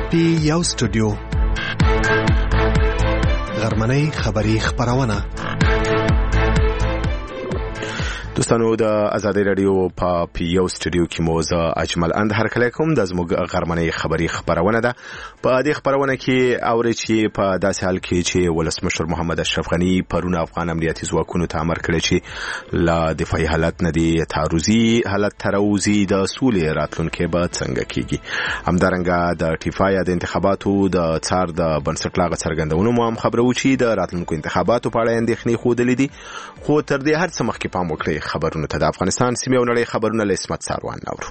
پی یو سټوډیو غرمنۍ خبری خبرونه دوستانو د ازادي رادیو په پیو سټوډیو کې موزه اجمل اند هر کله کوم د زموږ غرمنۍ خبری خبرونه ده په دې خبرونه کې اوري چې په داسې حال کې چې ولسمشر محمد اشرف غنی پرون افغان امنیتي ځواکونو ته امر کړی چې لا دفاعي حالت نه دی تعرضي حالت تروزی د سولې راتلونکو به څنګه کیږي همدارنګه د ټیفایا د انتخاباتو د څار د بنسټ لاغ څرګندونو مو هم خبرو چې د راتلونکو انتخاباتو په اړه اندېښنې خودلې دي خو تر دې هر څه مخکې پام وکړئ خبرونه ته د افغانستان سیمه او نړۍ خبرونه له اسمت ساروان نورو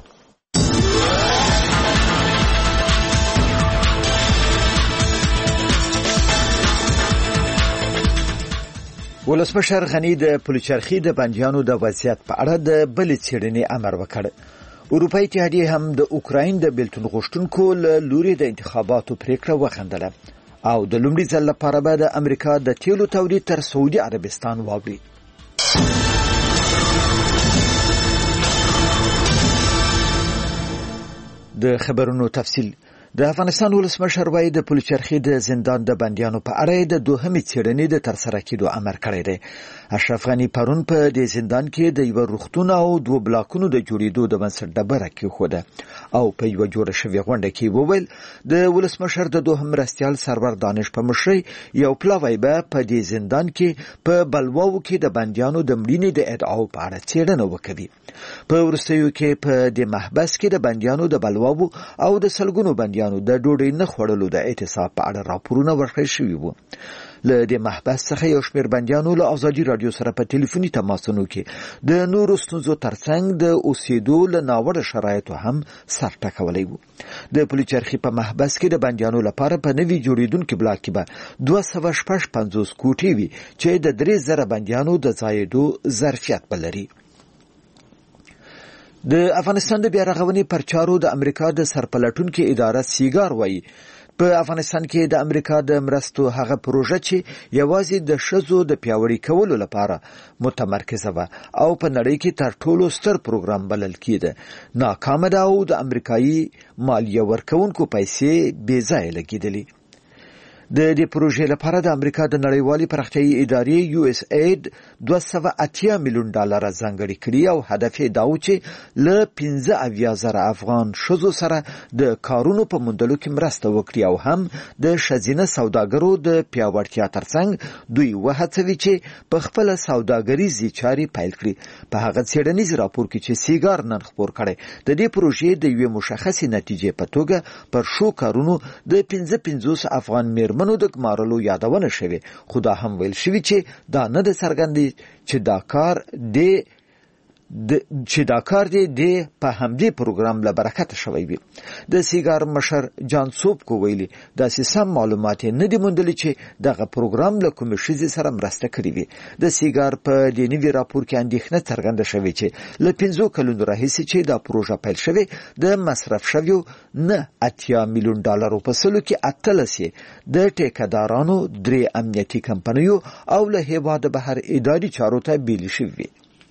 ولسمشر غنی د پلچرخي د بندیانو د وضعیت په اړه د بلې څېړنې امر وکړ. اروپایي اتحادیه هم د اوکراین د بیلتون غوښتونکو له لوري د انتخاباتو پریکړه وخندله او د لومړي ځل لپاره به د امریکا د تیلو تولید تر سعودي عربستان واوړي. د خبرونو تفصیل د افغانستان ولسمشر وایي د پلچرخي د زندان د بندیانو په اړه د دوهمې څېړنې د ترسره کېدو امر کړی دی. اشرف غنی پرون په دې زندان کې د یو روغتون او دوه بلاکونو د جوړېدو د بنسټ ډبره کېښوده او په یو جوړه شوې غونډه کې وویل د ولسمشر د دوهم مرستیال سرور دانش په مشرۍ یو پلاوی به په دې زندان کې په بلواو کې د بندیانو د مړینې د ادعاو په اړه څېړنه وکړي. په وروستیو کې په دې محبس کې د بندیانو د بلواو او د سلګونو بندیانو د ډوډۍ نه خوړلو د اعتصاب په اړه راپورونه ورکړل شوي وو. له دې محبس څخه یو شمېر بندیانو له ازادي رادیو سره په ټلیفوني تماسونو کې د نورو ستونزو ترڅنګ د اوسېدو له ناوړه شرایطو هم سر ټکولی وو. د پلچرخي په محبس کې د بندیانو لپاره په نوي جوړېدونکي بلاک کې به 256 کوټې وي چې د 3000 بندیانو د ځایېدو ظرفیت بلري. د افغانستان د بیارغونې پر چارو د امریکا د سرپلټونکو اداره سیګار وایي په افغانستان کې د امریکا د مرستو هغه پروژه چې یوازې د ښځو د پیاوړي کولو لپاره متمرکزه وه او په نړۍ کې تر ټولو ستر پروګرام بلل کېده ناکامه ده او د امریکایي مالیه ورکوونکو پیسې بې ځایه لګېدلې. د دې پروژې لپاره د امریکا د نړیوالې پراختیایي ادارې USAID $280 میلیون ځانګړي کړي او هدف یې دا و چې له 15,000 افغان ښځو سره د کارونو په موندلو کې مرسته وکړي او هم د ښځینه سوداګرو د پیاوړتیا ترڅنګ دوی وهڅوي چې په خپله سوداګریزې چارې پیل کړي. په هغه څېړنیز راپور کې چې سیګار نن خپور کړی د دې پروژې د یوې مشخصې نتیجې په توګه پر شو کارونو د 55 افغان منو د ګمارلو یادونه شوه خو دا هم ویل شوی چې دا نه د څرګندې چې دا کار دی په همدې پروګرام له برکته شوی وي. د سیګار مشر جان سوب کو ویلي دا سم معلومات نه دي موندلي چې دغه پروګرام له کومې شیزې سره مرسته کړې وي. د سیګار په دې نوي راپور کې اندېښنه څرګنده شوې چې له 15 کلونو راهیسې چې دا پروژه پیل شوې د مصرف شویو نه $80 میلیون په سلو کې 18 د ټیکدارانو 3 امنیتي کمپنیو او له هیواد بهر اداري چارو ته بیل شوي.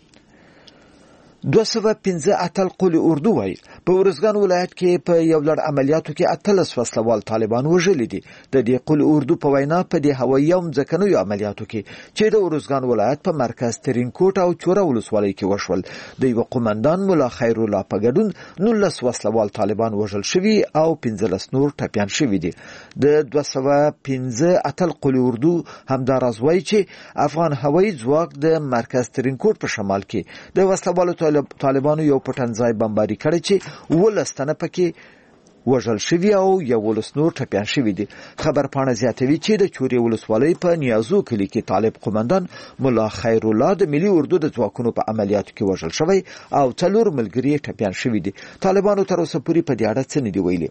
215 اتل قول اردو وای په ورزګان ولایت کې په یو لړ عملیاتو کې 18 وسلوال طالبان وژلي دي. د دې قول اردو په وینا په دې هوایي او ځکنوي عملیاتو کې چې د ورزګان ولایت په مرکز ترینکوټ او چوره ولسوالۍ کې وشول د یو قومندان مولا خیر الله په ګډون 19 وسلوال طالبان وژل شوي او 15 نور ټپيان شوي دي. د 215 اتل قول اردو همداراز وایي چې افغان هوایي ځواک د مرکز ترینکوټ په شمال کې د وسلوالو طالبانو یو پټنځای بمباري کړی چې 12 تنه پکې وژل شوي او 11 نور ټپيان شوي دي. خبر پاڼه زیاتوي چې د چورې ولسوالۍ په نیازو کلي کې طالب قومندان مولا خیر الله د ملي اردو د ځواکونو په عملیاتو کې وژل شوی او 4 ملګري ټپيان شوي دي. طالبانو تر اوسه پورې په دې اړه څه نه دی ویلي.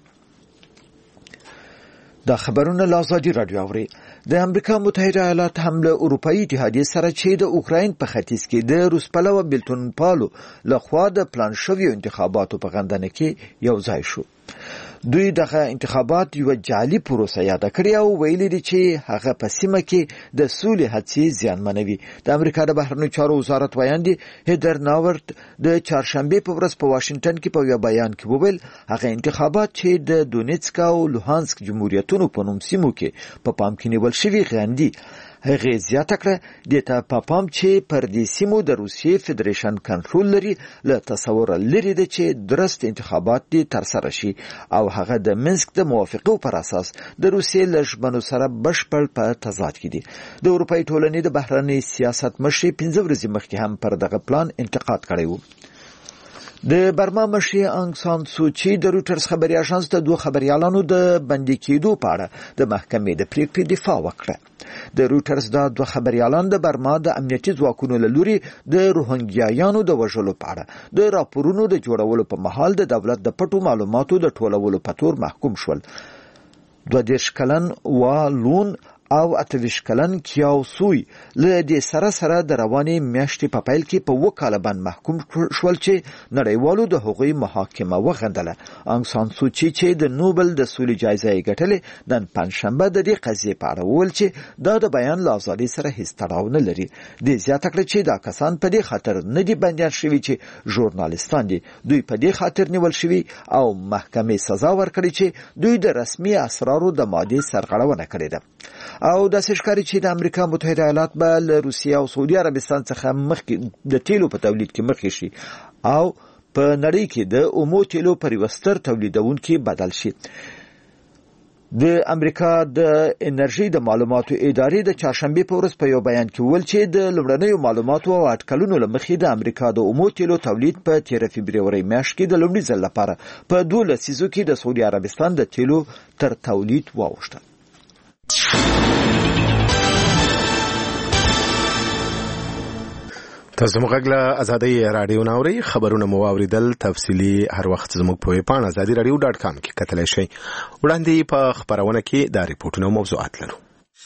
دا خبرونه له ازادي رادیو اوري. د امریکا متحده ایالات هم له اروپایي اتحادیه سره چې د اوکراین په ختیځ کې د روسپلو بیلتون پالو له خوا د پلان شویو انتخاباتو په غندنه کې یو ځای شو. دوی دغه انتخابات یو جعلي پروسه یاد کړی او ویلي دي چې هغه په سیمه کې د سولې هڅې زیانمنوي. د امریکا د بهرنیو چارو وزارت وایاندې هیدر ناورت د چهارشنبه په ورځ په واشنگټن کې په یو بیان کې وویل هغه انتخابات چې د دونیتسک او لوهانسک جمهوریتونو په نوم سیمو کې په پام کې نیول شوي غندي. هغه زیاته کړه د ته پام چې پر دې سیمو د روسیې فدریشن کنټرول لري له تصور لري د چې درست انتخابات دي تر سره شي او هغه د منسک د موافقو پر اساس د روسیې لژمنو سره بشپړ په تضاد کې دي. د اروپای ټولنې د بهرنی سیاست مشر 15 ورځې مخکې هم پر دغه پلان انتقاد کړی و. د برما مشر انګ سان سوچي د روټرز خبري اژانس ته دوه خبريالانو د بندي کېدو په اړه د محکمې د پریکړې دفاع وکړه. د روټرز د دوه خبريالانو د برما د امنیتي ځواکونو له لوري د روهنګیایانو د وژلو په اړه د راپورونو د جوړولو په مهال د دولت د پټو معلوماتو د ټولولو په تور محکوم شول. 22 کلن والون او 28 کلن کیاو سوی له دې سره د رواني میاشتې په پیل کې په وکاله باندې محکوم شول چې نړیوالو د حقوقي محاکمه وغندله. انګ سان سوچي چې د نوبل د سولې جایزه یې ګټلې نن پنځشنبه د دې قضیې په اړه وویل چې دا د بیان له ازادۍ سره هیڅ تړاو نه لري. د زیاته کړ چې دا کسان په دې خاطر نه دي بندیان شوي چې ژورنالیستان دي. دوی په دې خاطر نیول شوي او محکمې سزا ورکړي چې دوی د رسمي اسرارو د مادې سرغړونه کړې ده. او د سشکاري چې د امریکا متحده ایالات به له روسیې او سعودي عربستان څخه مخکې د تیلو په تولید کې مخکې شي او په نړۍ کې د اومو تیلو پر وستر تولیدونکو بدل شي. د امریکا د انرژي د معلوماتو ادارې د چهارشنبه په ورځ په یو بیان کې ویل چې د لومړنیو معلوماتو او اټکلونو لمخې د امریکا د اومو تیلو تولید په 13 فبرवरी میاشت کې د لومړي ځل لپاره په 2 لسیزو کې د سعودي عربستان د تیلو تر تولید واوښته. تاسو موږ له ازادي رادیو ناوړي خبرونه مو اوریدل. تفصیلی هر وخت زموږ په ویبپاڼه azadiradio.com کې کتلای شئ. وړاندې په خبرونه کې دا ریپورتونه او موضوعات لرو.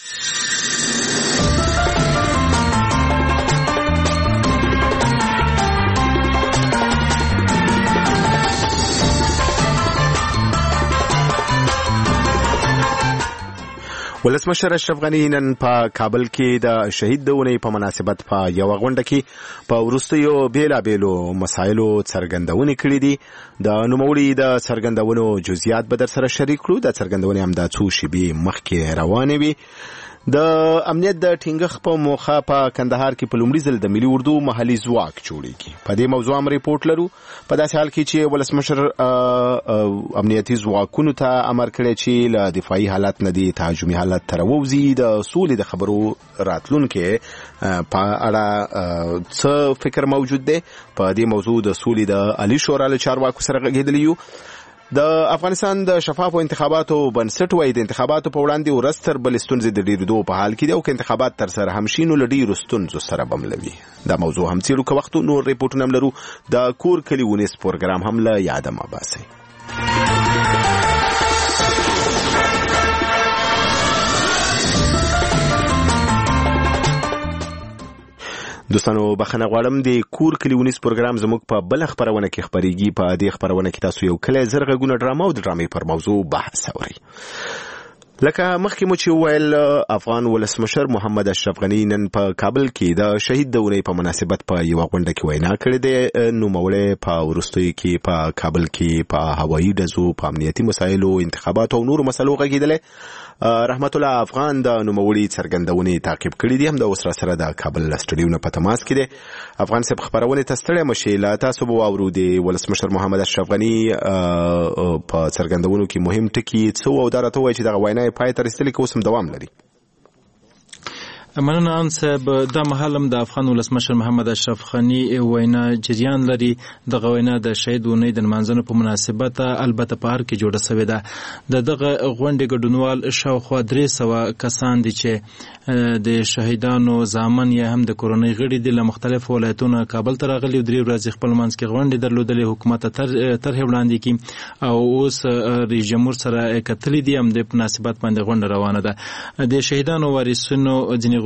ولسمشر اشرف غنی نن په کابل کې د شهید د ونې په مناسبت په یو غونډه کې په وروستیو بیلابېلو مسایلو څرګندونې کړې دي. د نوموړي د څرګندونو جزئیات به در سره شریک کړو. د څرګندونې هم د څو شیبې مخکې روانې وي. د امنیت د ټینګښت په موخه په کندهار کې په لومړي ځل د ملي اردو محلي ځواک جوړیږي. په دې موضوع هم ریپورت لرو. په داسې حال کې چې ولسمشر امنیتي ځواکونو ته امر کړی چې له دفاعي حالت نه دی تهاجمي حالت ته راووځي. د سولې د خبرو راتلونکي په اړه څه فکر موجود دی؟ په دې موضوع د سولې د عالی شورا له چارواکو سره غږېدلی یو. د افغانستان د شفافو انتخاباتو بنسټ وایي د انتخاباتو په وړاندې ورستر بل ستونزې د ډیرېدو په حال کې دي او که انتخابات تر سره هم شي نو له ډیرو ستونزو سره به ملوي. دا موضوع هم څېړو که وخت نور ریپورټونه هم لرو. د کور کلي ونیس پروګرام هم له یاده مه باسئ. دوستانو بخښنه غواړم. د کور کلي ونیس پروګرام زموږ په بل خبرونه کې خبريږي. په دې خبرونه کې تاسو یو کله زرغونه ډرامه او د ډرامې پر موضوع بحث اورئ. لکه مخکې مو چې ویل افغان ولسمشر محمد اشرف غنی نن په کابل کې د شهید د ونې په مناسبت په یو غونډه کې وینا کړې ده. نوموړی په وروستیو کې په کابل کې په هوایي ډزو په امنیتي مسایلو انتخابات او نورو مسلو غږېدلی. رحمت الله افغان د نوموړي څرګندونې تعقیب کړې دي. هم د اوس سره د کابل سټډیو نه په تماس کې دی. افغان صاحب خبرونه تستړی مشي لا تاسو به واورو د ولسمشر محمد اشرف غنی په څرګندونو کې مهم ټکي څه او دا راته وایي چې دغه وینا پای ته رسېدلې که اوس هم دوام لري. مننه ان صاحب. دا مهالم د افغان ولسمشر محمد اشرف غنی وینا جریان لري. دغه وینا د شهید ونې د نمانځنو په مناسبت البته په هر کې جوړه شوې ده. دغه غونډې ګډونوال شاوخوا 300 کسان دي چې د شهیدانو زامن یا هم د کورنۍ غړي دي له مختلفو ولایتونو کابل ته راغلي. 3 ورځې خپل منځ کې غونډې درلودلې. حکومت طرح وړاندې کړي او اوس رئیس جمهور سره کتلې دي. هم د مناسبت باندې غونډه روانه ده. د شهیدانو وارثینو ځینې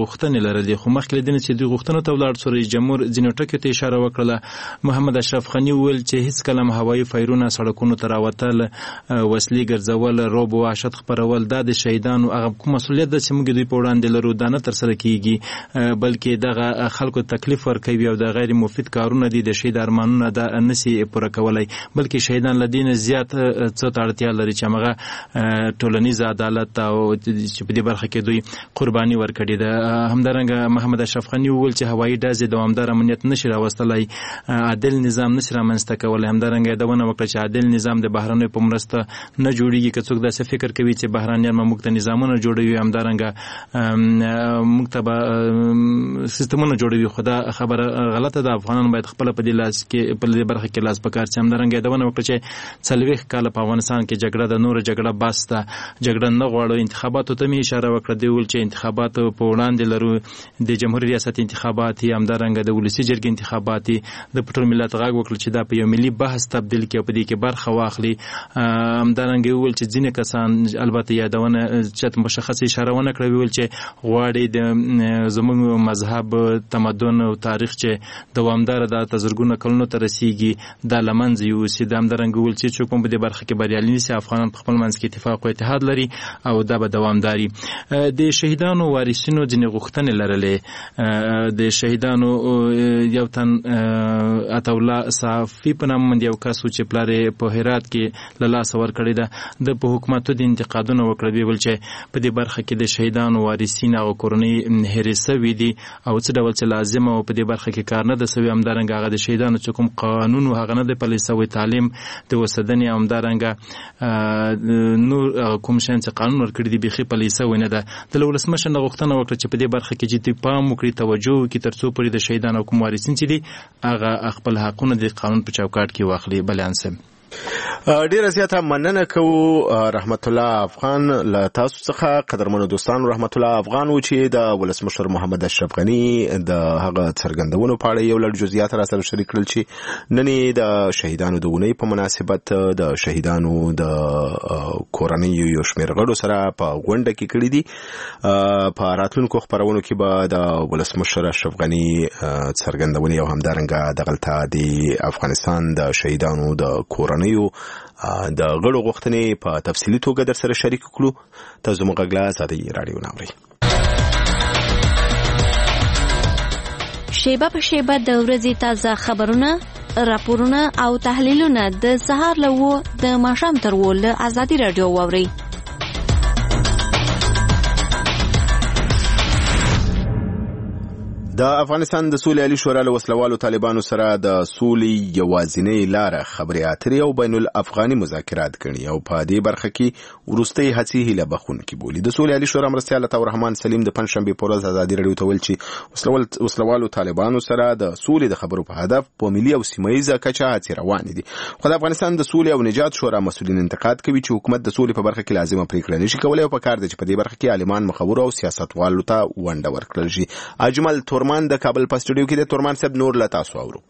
غوښتنې لرلې خو مخکې له دې نه چې دوی غوښتنو ته ولاړ سو رئیس جمهور ځینو ټکو ته اشاره وکړه. محمد اشرف غني وویل چې هیڅ کله هم هوایي فایرونه سړکونو ته راوتل وسلې ګرځول رعب او وحشت خپرول دا د شهیدانو هغه کوم مسؤلیت ده چې موږ دوی په وړاندې لرو دا نه ترسره کیږي بلکې دغه خلکو تکلیف ورکوي او د غیر مفید کارونه دي د شهید ارمانونه دا نسی پوره کولای بلکې شهیدان لدین زیات څه اړتیا لري چې هغه ټولنیز عدالت او چې په دې برخه کې دوی قرباني ورکړي ده. همدارنګه محمد اشرف غني وویل چې هوایي ډزې دوامدار امنیت نشي راوستلای عادل نظام نشي رامنځته کولای. همدارنګه دا ونه وکړه چې عادل نظام د بهرنیو په مرسته نه جوړیږي که څوک داسې فکر کوي چې بهرنیان موږ ته نظامونه جوړوي همدارنګه موږ ته سیستمونه جوړوي خو دا خبره غلطه ده. افغانان باید خپل په دې لاس کې په دې برخه کې لاس پکار چې همدارنګه دا ونه وکړه چې 40 کال په افغانستان کې جګړه د نور جګړه باسته جګړه نه غواړو انتخاباتو ته می اشاره وکړه دی ول چې انتخابات په وړاندې لرو د جمهوریت ریاست انتخابات همدارنګه د ولسی جرګې انتخابات د پټول ملت غاګ وکړه چې دا په یو ملي بحث تبدیل کې په دې کې برخه واخلي. همدارنګه ول چې ځینې کسان البته یادونه چې مشخص اشاره ونه کړې ول چې غواړي د زموږ مذهب تمدن او تاریخ چې دوامدار د تزرګونه کلونو ته رسیږي د لمنځ یو سیدام درنګ ول چې کوم په دې برخه کې بریالي نشي افغانان په خپل منځ کې اتفاق او اتحاد لري او دا به دوامداري. د شهیدانو وارثینو ځینې غوښتنې لرلې د شهیدانو یو تن عطاالله صافي په نامه یو کس چې پلارې په هرات کې له لاسه ورکړی ده د په حکومتو د انتقادونه وکړه ویل چې په دې برخه کې د شهیدانو وارثین او کورنۍ هېرې سوي دي او څه ډول چې لازم او په دې برخه کې کار نه ده سوي. همدارنګه هغه د شهیدانو چې کوم قانون هغه نه دی پلی سوی تعلیم د وسدنې همدارنګه نور کوم شان چې قانون ورکړي دي بيخي پلی سوی نه ده. د ولسمشر نه غوښتنه وکړه چې په دې برخه کې جدي پام وکړي توجه وکړي ترڅو پرې د شهیدانو کوم وارثین چې دي هغه خپل حقونه د قانون په چوکاټ کې واخلي. بلانسم ډیره زیاته مننه کوو رحمت الله افغان له تاسو څخه قدرمنو دوستانو. رحمت الله افغان و چې د ولسمشر محمد اشرف غني د هغه څرګندونو په اړه یو لړ جزئیات را سره شریک کړل چې نن د شهیدانو د ونې په مناسبت د شهیدانو د کورنۍ یو شمېر غړو سره په غونډه کې کړی دي. په راتلونکو خبرونو کې به د ولسمشر اشرف غني څرګندونې او همدارنګه دغلته د افغانستان د شهیدانو د کورنۍ د غړو غوښتنې په تفصیلي توګه در سره شریک کړو. تاسو موږ غلا ساده رادیو نامري شیبه په شیبه د ورځې تازه خبرونه راپورونه او تحلیلونه د سهار له د ماښام تر له ازادي رادیو واوري. د افغانستان د سولې عالی شورا له وسلوالو طالبانو سره د سولې یوازینۍ لار خبرې اترې او بین الافغاني مذاکرات کړي او په دې برخه کې ورستۍ هڅې هیله بخونکې بولي. د سولې عالی شورا مرستیال عطا الرحمن سلیم د پنځشنبه په ورځ ازادي رادیو ته ویل چې وسلوالو طالبانو سره د سولې د خبرو په هدف په ملي او سیمایي کچه هڅې روانې دي. خو د افغانستان د سولې او نجات شورا مسؤلین انتقاد کوي چې حکومت د سولې په برخه کې لازمه پریکړه نشي کولای او په کار دي چې په دې برخه کې عالمان مخور او سیاستوالو ته ونډه ورکړل شي. اجمل تورمان د کابل په سټوډیو کې د تورمان صاحب نور لا تاسو اورو.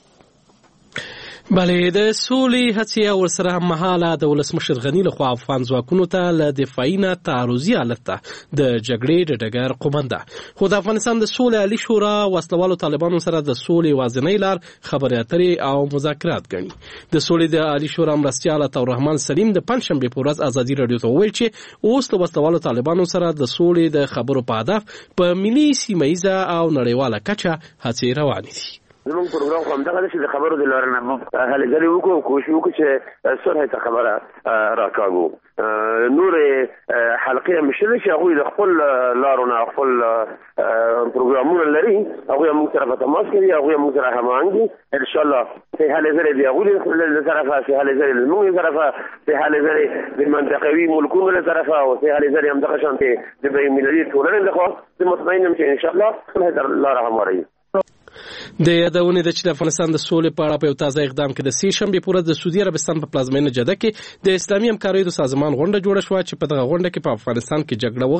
بلې د سولې هڅې او سره مهاله د ولسمشر غني له خوا افغان ځواکونو ته له دفاعي نه تعرضي حالت ته د جګړې د ډګر قومنده. خو د افغانستان د سولې عالی شورا وسلوالو طالبانو سره د سولې وازنۍ لار خبرې اترې او مذاکرات ګڼي. د سولې د عالی شورا مرستیال عطا الرحمن سلیم د پنځشنبه په ورځ ازادي رادیو ته وویل چې اوس د وسلوالو طالبانو سره د سولې د خبرو په هدف په ملي سیمایي او نړیواله کچه هڅې روانې دي. زمون پروګرام کوم دغه چې د خبرو د لارې نه هلې ځلې وکړو کوشش وکړو چې صلح ته خبره راکاږو. نور حلقې مشله چې هغه د خپل لارونه خپل پروګرامونه لري هغه موږ سره په تماس کې هغه موږ سره هماهنګي ان شاء الله په هلې ځلې دی هغه له طرفه په هلې ځلې موږ طرفه په هلې ځلې د منطقوي ملکونو له طرفه او په هلې ځلې هم دغه شانته د بین المللي ټولنې لخوا مطمئنم چې ان شاء الله صلح لاره همواري. د یادونه ده چې د افغانستان د سولې په اړه په یو تازه اقدام کې د سې شنبې په ورځ د سعودي عربستان په پلازمینه جده کې د اسلامي همکاریو د سازمان غونډه جوړه شوه چې په دغه غونډه کې په افغانستان کې جګړه وغنده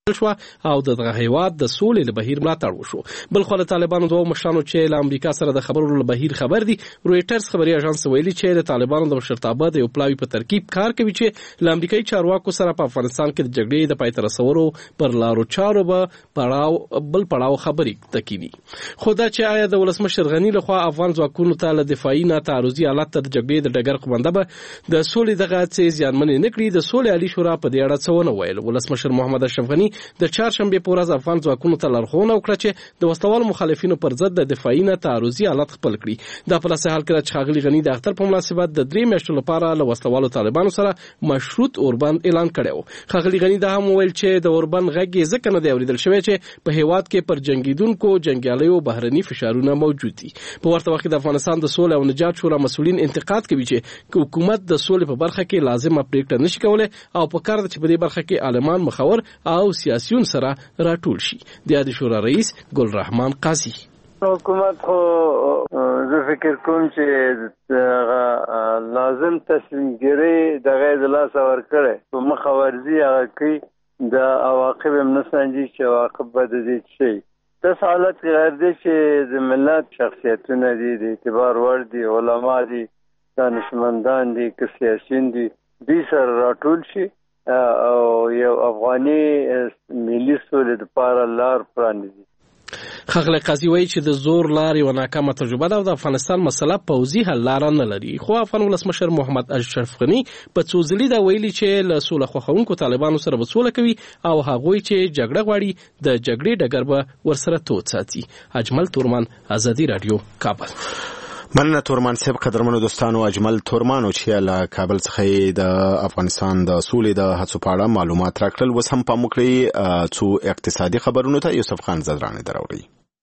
شو او دغه هیواد د سولې له بهیر ملاتړ وشو. بل خو طالبانو دوه مشرانو چې له امریکا سره د خبرو له بهیر خبر دي، رويټرز خبري اژانس ویلي چې د طالبانو د مشرتابه د یو پلاوی په ترکیب کار کوي چې له امریکایي چارواکو سره په افغانستان کې د جګړې د پای ته رسولو پر لارو چارو به پړاو خبرې تکینی. خو دا چې آیا د ولسمشر غنی له خوا افغان ځواکونو ته له دفاعي نه تعرضي حالت د جګړې د ډګر قومنده به د سولې دغه څه زیانمن نه کړي، د سولې عالی شورا په دې اړه څه ونه ویل. ولسمشر محمد اشرف غنی د چهارشنبه په ورځ افغان ځواکونو ته لارښوونه وکړه چې د وسلوال مخالفینو پر ضد د دفاعي نه تعرضي حالت خپل کړي. دا په لاسه حال کې چې ښاغلي غنی د اختر په مناسبت د 3 میاشتو لپاره له وسلوالو طالبانو سره مشروط اوربند اعلان کړو. ښاغلي غنی دا هم ویل چې د اوربند غږ ځکه نه دی اوریدل شوی چې په هیواد کې پر جنگیدونکو جنگیالیو بهرني فشارونه موجود دي. په ورته وخت د افغانستان د سولې او نجات شورا مسؤلین انتقاد کوي چې حکومت د سولې په برخه کې لازمه پریکړه نشي کولای او په کار ده چې په دې برخه کې عالمان مخور او سیاسيون سره راټول شي. د یاد شورا رئیس ګل رحمان قاضي حکومت خو زه فکر کوم چې لازم تصمیم ګیری د غیر لاس ورکړي په مخاورزي هغه کې د عواقب منسنجي چې عواقب بد دي شي. د حالت غیر دي چې د ملت شخصیتونه دي، د اعتبار وړ دي، علما دي، دانشمندان دي، سیاسيون دي، دې سره راټول شي او یو افغاني ملي سولې لپاره لار پرانیزي. ښاغلی قاضي وایي چې د زور لار یوه ناکامه تجربه ده او د افغانستان مسله پوځي حل لاره نه لري. خو افغان ولسمشر محمد اشرف غني په څو ځلې دا ویلي چې له سوله خوښونکو طالبانو سره به سوله کوي او هغوی چې جګړه غواړي د جګړې ډګر به ورسره تود ساتي. اجمل تورمان، ازادي رادیو، کابل. مننه تورمان صاحب. قدرمنو دوستانو، اجمل تورمانو چې له کابل څخه د افغانستان د سولې د هڅو په اړه معلومات راکړل. اوس هم پام وکړئ څو اقتصادي خبرونو ته یوسف خان زدراني دراوړي.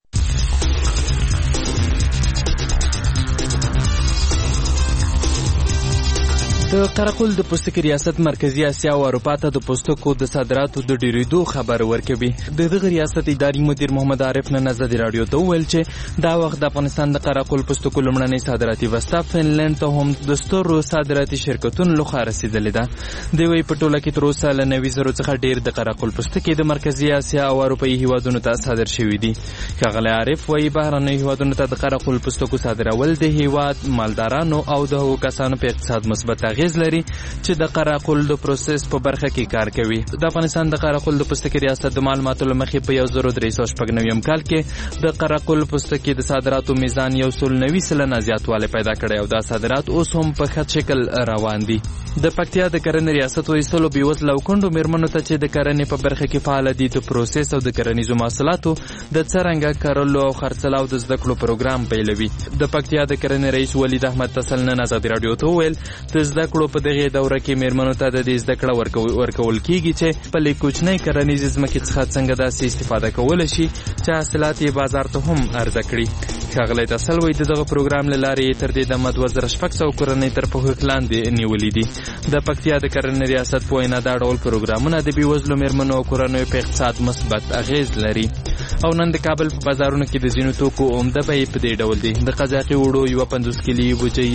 د قرقل د پوستکي ریاست مرکزی اسیا او اروپا ته د پوستکو د صادراتو د ډیریدو خبر ورکوي. دغه ریاست اداري مدیر محمد عارف نن ازادي رادیو ته ویل چې دا وخت د افغانستان د قرقل پوستکو لمړنۍ صادراتي وستا فنلند ته هم د ستورو صادراتي شرکتونو لخوا رسیدلې ده. دوی په ټوله کې تر اوسه له 90,000 څخه ډیر د قرقل پوستکي د مرکزی اسیا او اروپایي هیوادونو ته صادر شوي دي. ښاغلی عارف وایي بهرنیو هیوادونو ته د قرقل پوستکو صادرول د هیواد مالدارانو او د هغو کسانو په اقتصاد مثبت اغیز لري چې د قرقل د پروسس په برخه کې کار کوي. د افغانستان د قرقل د پوستکي ریاست د معلوماتو له مخې په 1396 کال کې د قرقل پوستکي د صادراتو میزان 190% زیاتوالی پیدا کړی او دا صادرات اوس هم په ښه شکل روان دي. د پکتیا د کرنې ریاست وایستلو بېوزله او کونډو میرمنو ته چې د کرنې په برخه کې فعاله دي د پروسس او د کرنیزو محصولاتو د څرنګه کرلو او خرڅلاو د زده کړو پروګرام پیلوي. د پکتیا د کرنې رئیس ولید احمد تسل نن ازادي رادیو ته وویل د زده کړو په دغه دوره کې میرمنو ته د دې زده کړه ورکول کیږي چې په کوچنۍ کرنیزې ځمکې څخه څنګه داسې استفاده کولی شي چې حاصلات یې بازار ته هم عرضه کړي. ښاغلی تسل وایي د دغه پروګرام له لارې تر دې دمه 2600 کورنۍ تر پوښښ لاندې نیولي دي. د پکتیا د کرنې ریاست په وینا دا ډول پروګرامونه د بېوزلو میرمنو او کورنیو په اقتصاد مثبت اغیز لري. او نن د کابل په بازارونو کې د ځینو توکو عمده بیې په دې ډول دي. د قزاقي وړو یوه 50 کیلي بوجۍ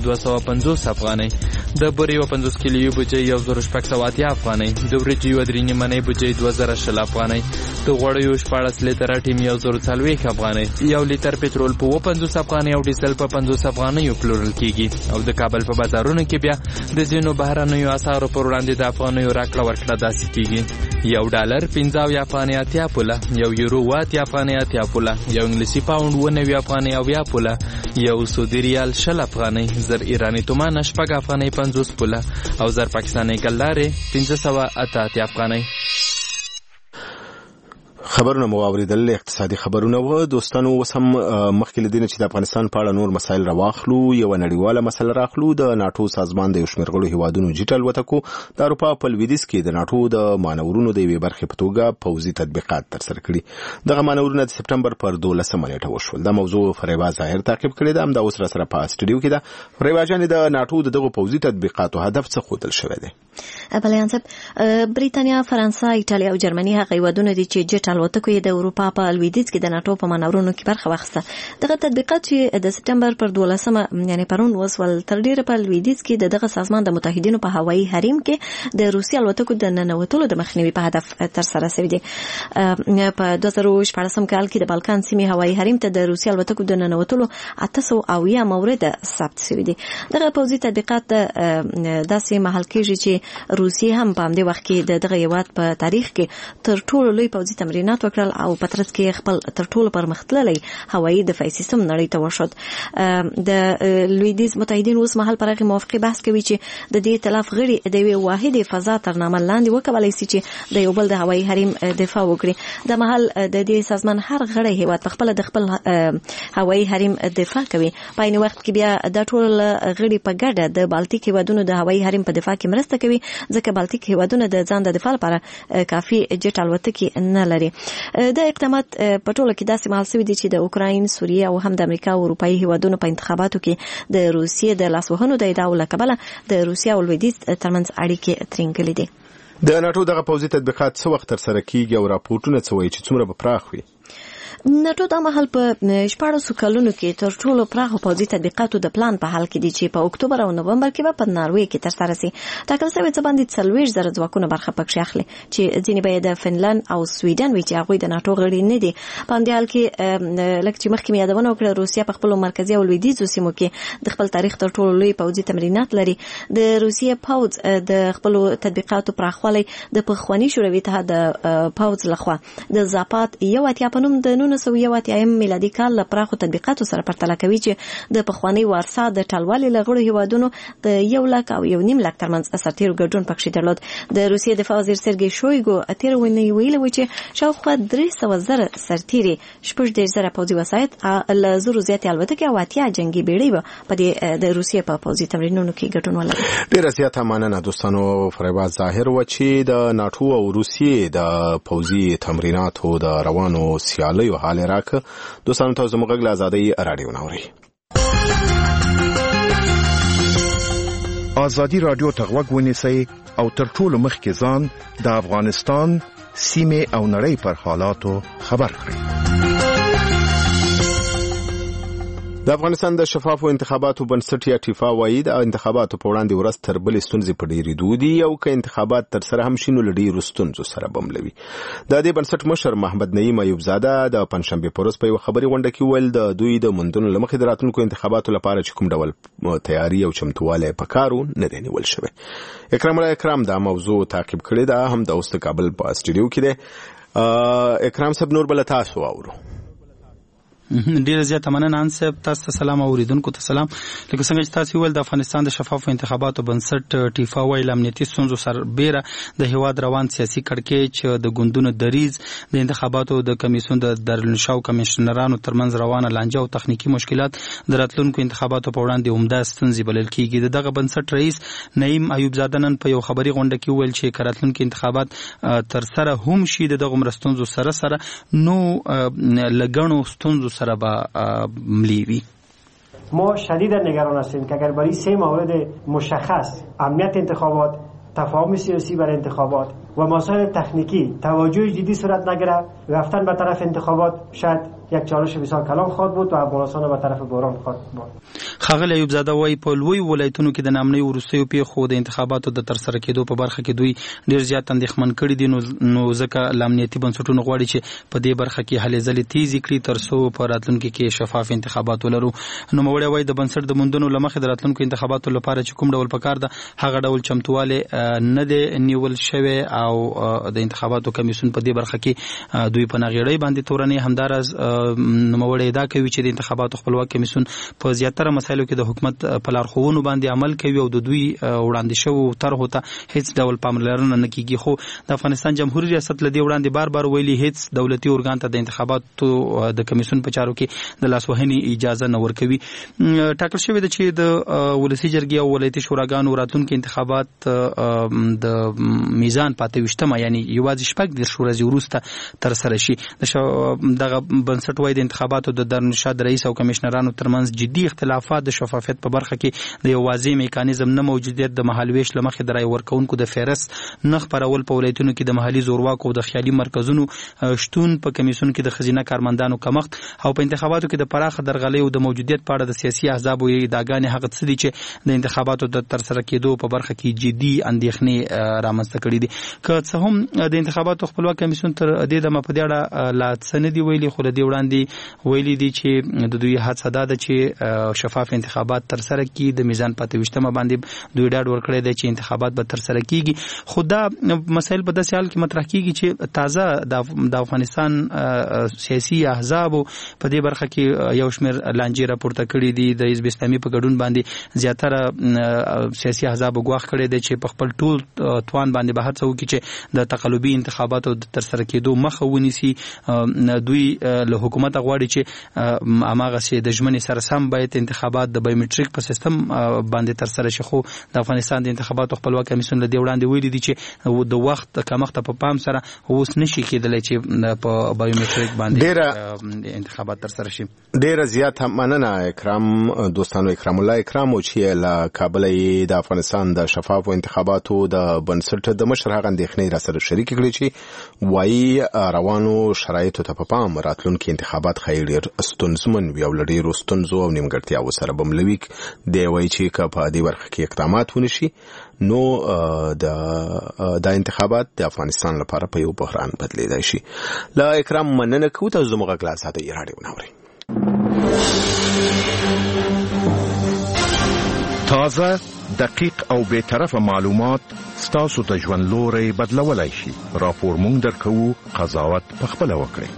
1250 افغانۍ، د بورې یوه 50 کیلي بوجۍ 1680 افغانۍ، د وریجو یوه 3 نیمنۍ بوجۍ 2010 افغانۍ، د غوړیو 14 لیتره ټیم 1040 افغانۍ، 1 لیتر پټرول په 50 افغانۍ او ډیزل په 50 افغانۍ پلورل کیږي. او د کابل په بازارونو کې بیا د ځینو بهرنیو اسعارو پر وړاندې د افغانیو راکړه ورکړه داسې کیږي: $1 15 افغانۍ 80 پوله، €1 80 افغانۍ 80 پوله، یو انګلیسي پاوند 90 افغانۍ 90 پوله، یو سعودي ریال 60 افغانۍ، زر ایرانی تومان 6 افغانۍ 50 پوله او زر پاکستاني کلدارې 588 افغانۍ. خبرونه مو اوریدل. اقتصادي خبرونه و دوستانو. اوس هم مخکې له دې نه چې د افغانستان په اړه نور مسایل راواخلو، یو نړیواله مسله راخلو. د ناتو سازمان د یو شمېر غړو هیوادونو جټل وتکو د اروپا په لویدیځ کې د ناتو د مانورونو د یوې برخې په توګه پوځي تطبیقات ترسره کړي. دغه مانورونه د سپټمبر پر 12 نیټه وشول. دا موضوع فریبا ظاهر تعقیب کړی ده. همدا اوس را سره په استودیو کې ده. فریبا جان، د ناتو دغه پوځي تطبیقاتو هدف څه ښودل شوی دی؟ بلیان صاحب، بریتانیا، فرانسه، ایټالیا او جرمني هغه هیوادونه دي چې جټ الوتکو د اروپا په لویدیځ کې د ناتو په مانورونو کې برخه واخیسته. دغه تطبیقات چې د سپټمبر پر 12 یعنی پرون وسول تر ډیره په لویدیځ کې دغه سازمان د متحدینو په هوایي حریم کې د روسي الوتکو د ننوتلو د مخنیوي په هدف تر سره شوی دی. په 2014 کال کې د بالکان سیمې هوایي حریم ته د روسي الوتکو د ننوتلو 800 مورد ثبت شوی دی. دغه پوځي تطبیقات داسې محل کېږي چې روسیه هم په همدې وخت کې دغه هیواد په تاریخ کې تر ټولو لوی پوځي تمرینات وکړل او په ترڅ کې خپل تر ټولو پرمختللی هوایي دفاعي سیستم نړۍ ته وښود. د لویدیځ متحدین اوس مهال پر هغې موافقې بحث کوي چې د دې ائتلاف غړي د یوې واحدې فضا تر نامه لاندې وکولی شي چې د یو بل د هوایي حریم دفاع وکړي. د مهال د دې سازمان هر غړی هیواد په خپله د خپل هوایي حریم دفاع کوي. په عین وخت کې بیا دا ټول غړي په ګډه د بالتیک هیوادونو د هوایي حریم په دفاع کې مرسته کوي، ځکه بالتیک هیوادونه د ځان د دفاع لپاره کافي جټ الوتکې نه لري. د اقدامات په ټوله کې داسې مهال شوي دي چې د اوکراین، سوریه او هم د امریکا او اروپایي هیوادونو په انتخاباتو کې د روسیې د لاسوهنو د ادعاو له کبله د روسیې او لویدیځ ترمنځ اړیکې ترینګلې دي. د ناتو دغه پوځي تطبیقات څه وخت ترسره کیږي او راپورټونه څه وایي چې څومره به پراخ وي؟ ناتو دا مهال په 14 کلونو کې تر ټولو پراخو پوځي تطبیقاتو د پلان په حال کې دي چې په اکتوبر او نومبر کې به په ناروې کې ترسره شي. ټاکل شوی څه باندې 40,000 ځواکونه برخه پکې اخلي چې ځینې به د فنلند او سویډن وي چې هغوی د ناتو غړي نه دي. په همدې حال کې لکه چې مخکې مې یادونه وکړه، روسیه په خپلو مرکزي او لویدیځو سیمو کې د خپل تاریخ تر ټولو لوی پوځي تمرینات لري. د روسیې پوځ د خپلو تطبیقاتو پراخوالی د پخواني شوروي اتحاد پوځ لخوا د زاپات 1 په نوم د 1981 میلادي کال له پراخو تطبیقاتو سره پرتله کوي چې د پخواني وارسا د ټلوالي له غړو هیوادونو د 1 لک او 1.5 لک ترمنځ سرتیرو ګډون پکې درلود. د روسیې دفاع وزیر سرګی شویګو اتیر ونی ویلي و چې شاوخوا 300,000 سرتیري 14,000 پوځي وسایط له زرو زیاتې الوتکې او 80 جنگي بیړۍ په د روسیې په پوځي تمرینونو کې ګډون ولري. ډیره زیاته مننه دوستانو. فریبا ظاهر و چې د ناتو او روسیې د پوځي تمریناتو د روانو سیالیو حال راکه. دوستانو ته زموږ غږ له ازادۍ راډیو نوري. ازادي راډیو ته غوږ ونیسئ او تر ټولو مخکې ځان د افغانستان سیمې او نړۍ پر حالاتو خبر کړئ. د افغانستان د شفافو انتخاباتو بنسټ یا ټیفا وایي د انتخاباتو په وړاندې ورځ تر بلې ستونزې په ډېرېدو دي او که انتخابات تر سره هم شي نو له ډېرو ستونزو سره بملوي. د دې بنسټ مشر محمد نعیم ایوب زاده د پنجشنبې په ورځ په یوه خبري غونډه کې وویل د دوی د موندنو له مخې د راتلونکو انتخاباتو لپاره چې کوم ډول تیاري او چمتووالی په کار و نه دی نیول شوی. اکرام الله اکرام دا موضوع تعقیب کړې ده، هم د اوس د کابل په اسټوډیو کې دی. اکرام صاحب نور بل تاسو اورو. ډیره زیاته مننه انصب. تاسو ته سلام او اوریدونکو ته سلام. لکه څنګه چې تاسو ویل د افغانستان د شفافو انتخاباتو بنسټ ټیفا وایي امنیتي ستونزو سربیره د هیواد روان سیاسي کړکېچ د ګوندونو دریز د انتخاباتو د کمیسیون د دارالانشاو کمشنرانو ترمنځ روانه لانجه او تخنیکی مشکلات د راتلونکو انتخاباتو په وړاندې عمده ستونزې بلل کیږي. دغه بنسټ رئیس نعیم ایوب زاده نن په یو خبري غونډه کې ویل چې راتلونکو انتخابات تر سره هم شي دغه مرستونزو سره نو لګڼو ستونزو سره با ملیوی. ما شدیدا نگران هستیم که اگر برای 3 مورد مشخص، امنیت انتخابات، تفاهم سیاسی برای انتخابات و مسائل تکنیکی توجه جدی صورت نگیره، رفتن به طرف انتخابات شاید یک چالش بسیار کلان خواهد بود و افغانستان به طرف بحران خواهد بود. ښاغلی ایوب زاده وایي په لوی ولایتونو کې د نامنۍ وروستیو پیښو د انتخاباتو د ترسره کېدو په برخه کې دوی ډیر زیات اندېښمن کړي دي، نو ځکه له امنیتي بنسټونو غواړي چې په دې برخه کې هلې ځلې تیزې کړي تر څو په راتلونکي کې شفاف انتخابات ولرو. نوموړی وایي د بنسټ د موندنو له مخې د راتلونکو انتخاباتو لپاره چې کوم ډول پکار ده هغه ډول چمتووالی نه دی نیول شوی او د انتخاباتو کمیسیون په دې برخه کې دوی په ناغېړۍ باندې تورنې. همداراز نوموړی ادعا کوي چې د انتخاباتو خپلواک کمیسیون په زیاتره مسایلو کې د حکومت په لارښوونو باندې عمل کوي او د دوی وړاندې شویو طرحو ته هیڅ ډول پاملرنه نه کیږي. خو د افغانستان جمهوریت ریاست له دې وړاندې بار بار ویلي هیڅ دولتي ارګان ته د انتخاباتو د کمیسیون په چارو کې د لاسوهنې اجازه نه ورکوي. ټاکل شوی ده چې د ولسي جرګې او ولایتي شوراګانو راتلونکي انتخابات د میزان په 28 یعنی یوازې 14 ورځې وروسته ترسره شي. دغه بنسټ بنسټ وایي د انتخاباتو د دارالارشاد رئیس او کمشنرانو ترمنځ جدي اختلافات د شفافیت په برخه کې د یو واضح میکانیزم نه موجودیت د مهالویش لمخې د رای ورکونکو د فهرست نه خپرول په ولایتونو کې د محلي زورواکو او د خیالي مرکزونو شتون په کمیسیون کې د خزینه کارمندانو کمښت او په انتخاباتو کې د پراخه درغلۍ او د موجودیت په اړه د سیاسي احزابو ادعاګانې هغه څه دي چې د انتخاباتو د ترسره کېدو په برخه کې جدي اندېښنې رامنځته کړي دي. که څه هم د انتخاباتو خپلواک کمیسیون تر دې دمه په دې اړه لا څه نه دي ویلي، خو له دې وړاندې ویلي دي چې د دوی هڅه دا ده چې شفاف انتخابات ترسره کړي. د میزان په 28 باندې دوی ډاډ ورکړی دی چې انتخابات به ترسره کیږي. خو دا مسایل په داسې حال کې مطرح کیږي چې تازه د افغانستان سیاسي احزابو په دې برخه کې یو شمېر لانجې راپورته کړي دي. د حزب اسلامي په ګډون باندې زیاتره سیاسي احزاب غواخ کړي دي چې په خپل ټول توان باندې به هڅه وکړي چې د تقلبي انتخاباتو د ترسره کېدو مخه ونیسي. دوی له حکومت غواړي چې اماغه سي د ژمنې سره سم باید انتخابات د بایومټریک په سیستم باندې ترسره شي. خو د افغانستان د انتخاباتو خپلواک کمیسیون له دې وړاندې ویلي دي چې د وخت کمښت په پام سره اوس نشي کېدلی چې په بایومټریک باندې انتخابات ترسره شي. ډیره زیات مننه اکرام دوستانو. اکرام الله اکرام او چې له کابل د افغانستان د شفاف انتخاباتو د بنسټ د مشر هغه اندېښنې را سره شریک کړي چې وایي روانو شرایطو ته په پام راتلونکي انتخابات خیر ستونزمن وي او له ډېرو ستونزو او نیمګړتیاوو سره به ملوي. دی وایي چې که په دې برخه کې اقدامات ونشي نو د انتخابات د افغانستان لپاره په یو بحران بدلیدای شي. له اکرام مننه کوو. تاسو زموږ غږ لا ساتئ راډیو ناورئ. تازه، دقیق او بی‌طرفه معلومات ستاسو د ژوند لوري بدلولای شي. راپور مونږ درکوو، قضاوت پخپله وکړئ.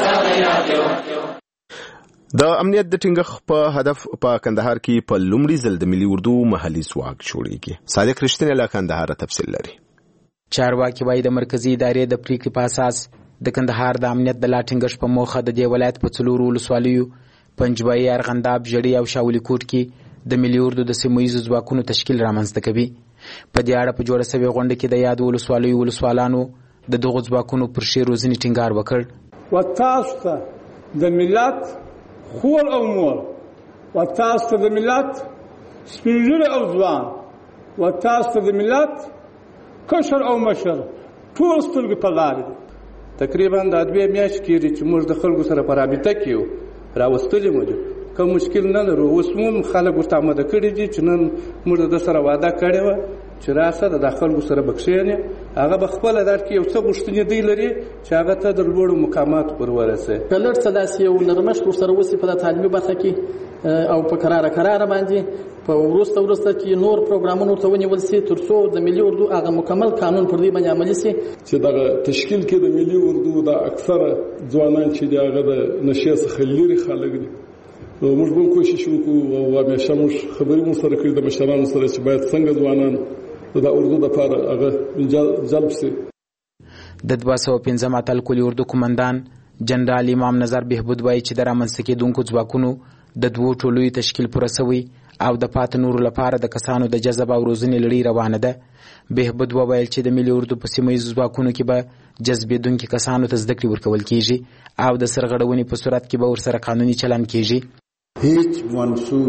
د امنیت د ټینګښت په هدف په کندهار کې په لومړي ځل د ملي اردو محلي ځواک جوړیږي. صادق رښتینی له کندهار تفصیل لري. چارواکي وايي د مرکزی ادارې د پریکړې په اساس د کندهار د امنیت د لا ټینګښت په موخه د دې ولایت په 4 ولسوالیو پنجوایي، ارغنداب، ژړۍ او شاولی کوټ کې د ملي اردو د سیمه‌ییزو ځواکونو تشکیل رامنځته کوي. په دې اړه په جوړه شوې غونډه کې د یاد ولسوالیو ولسوالانو د دغو ځواکونو پر ښې روزنې ټینګار وکړ. وتاسو ته د ملت خور او مور، وتاسو ته د ملت سپین ږیری او ځوان، وتاسو ته د ملت کشر او مشر ټول سترګې په لارې دي. تقریبا د 2 میاشتې کېږي چې موږ د خلکو سره په رابطه کې یو. راوستلې مو دي کوم مشکل نه لرو. اوس مو خلک ورته آماده کړي دي چې نن موږ د سره وعده کړې وه چې راسه د خلکو سره به کښېنې، هغه به خپله درکړي یو څه غوښتنې دی لري چې هغه ته د لوړو مقاماتو پر ورسوي. که لږ څه داسې یو نرمښت ورسره وسي په تعلیمي برخه کې او په قراره باندې په وروسته کې نور پروګرامونه ورته ونیول سي تر څو د ملي اردو هغه مکمل قانون پر دې باندې عملي سي. چې دغه تشکیل کې د ملي اردو د اکثره ځوانان چې دی هغه د نشې څخه لرې خلک دي. موږ به کوشش وکړو او همیشه موږ خبرې مو سره کړې د مشرانو سره چې باید څنګه ځوانان د اردو لپاره هغه جلب شي. د 215 اتل کلی اردو قومندان جنرال امام نظر بهبود وایي چې د رامنځته کېدونکو ځواکونو د 2 ټولوي تشکیل پوره شوی او د پات نورو لپاره د کسانو د جذب او روزنې لړۍ روانه ده. بهبود وویل چې د ملي اردو په سیمه‌ییزو ځواکونو کې به جذبېدونکو کسانو ته زده کړې ورکول کیږي او د سرغړونې په صورت کې به ورسره قانوني چلند کیږي. هیچ منصوب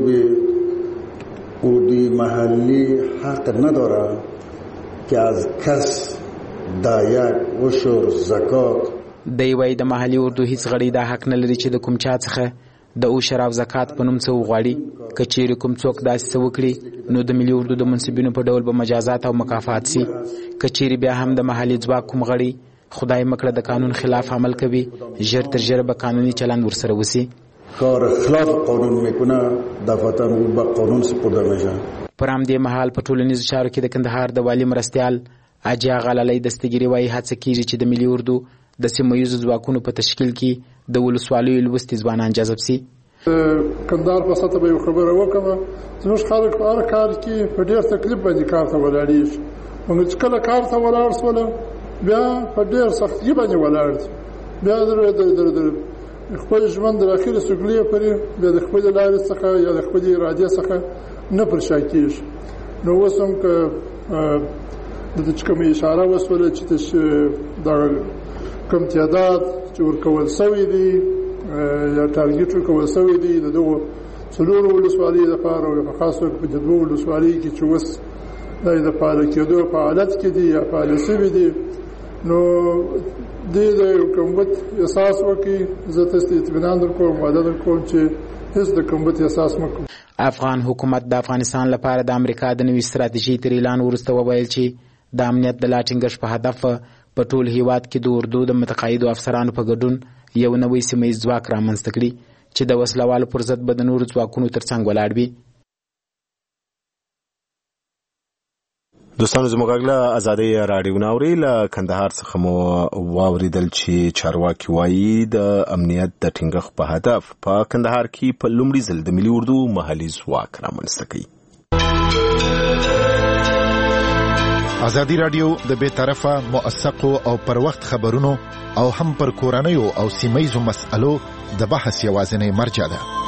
اردوی محلی حق نداره که از کس دایک عشر زکات. دی وایي د محلي اردو هیڅ غړی دا حق نه لري چې د کوم چا څخه د عشر او زکات په نوم څه وغواړي. که چیرې کوم څوک داسې څه وکړي نو د ملي اردو د منصبینو په ډول به مجازات او مکافات سي. که چیرې بیا هم د محلي ځواک کوم غړی خدای مکړه د قانون خلاف عمل کوي ژر تر ژره به قانوني چلند ورسره وسي. کار خلاف قانون میکنه دفعتاً او به قانون سپرده میشه. پر همدې مهال په ټولنیزو چارو کې د کندهار د والي مرستیال اجي آغا لالی دستګیري وایي هڅه کیږي چې د ملي اردو د سیمه‌ییزو ځواکونو په تشکیل کې د ولسوالیو لوستي ځوانان جذب سي. کندهار په سطح به یو خبره وکړم، زموږ خلک په هر کار کې په ډېر تکلیف باندې کار ته ولاړېږي. موږ چې کله کار ته ولاړ شول بیا په ډېر سختۍ باندې ولاړ دي. بیا د خپل ژوند د اخرې سګلې پرې بیا د خپل لارې څخه یا د خپل ارادې څخه نه پر شا کېږي. نو اوس هم که د کومه اشاره وسوله چې د کوم تعداد چې ورکول شوی دی یا ټارګټ ورکول شوی دی د دغو څلورو ولسوالیو لپاره او په خاص توګه په د دوو ولسوالیو کې چې اوس د فعاله کېدو په حالت کې دي یا فعاله شوي دي نو دې د حکومت احساس وکړي زه تاسو ته اطمینان درکوم وعده درکوم چې هیڅ د حکومت احساس مکو. افغان حکومت د افغانستان لپاره د امریکا د نوي ستراتیژي تر اعلان وروسته وویل چې د امنیت د لا ټینګښت په هدف په ټول هیواد کې د اردو د متقاعدو افسرانو په ګډون یو نوی سیمهییز ځواک رامنځته کړي چې د وسلوالو پر ضد به د نورو ځواکونو ترڅنګ ولاړ وي. دوستانو زموږ له ازادي راډیو ناوري له کندهار څخه مو واوریدل چې چارواکي وایي د امنیت د ټینګښت په هدف په کندهار کې په لومړي ځل د ملي اردو محلي ځواک رامنځته کوي. ازادي راډیو د بې طرفه موثقو او پر وخت خبرونو او هم پر کورنیو او سیمهییزو مسألو د بحث یوازینی مرجع ده.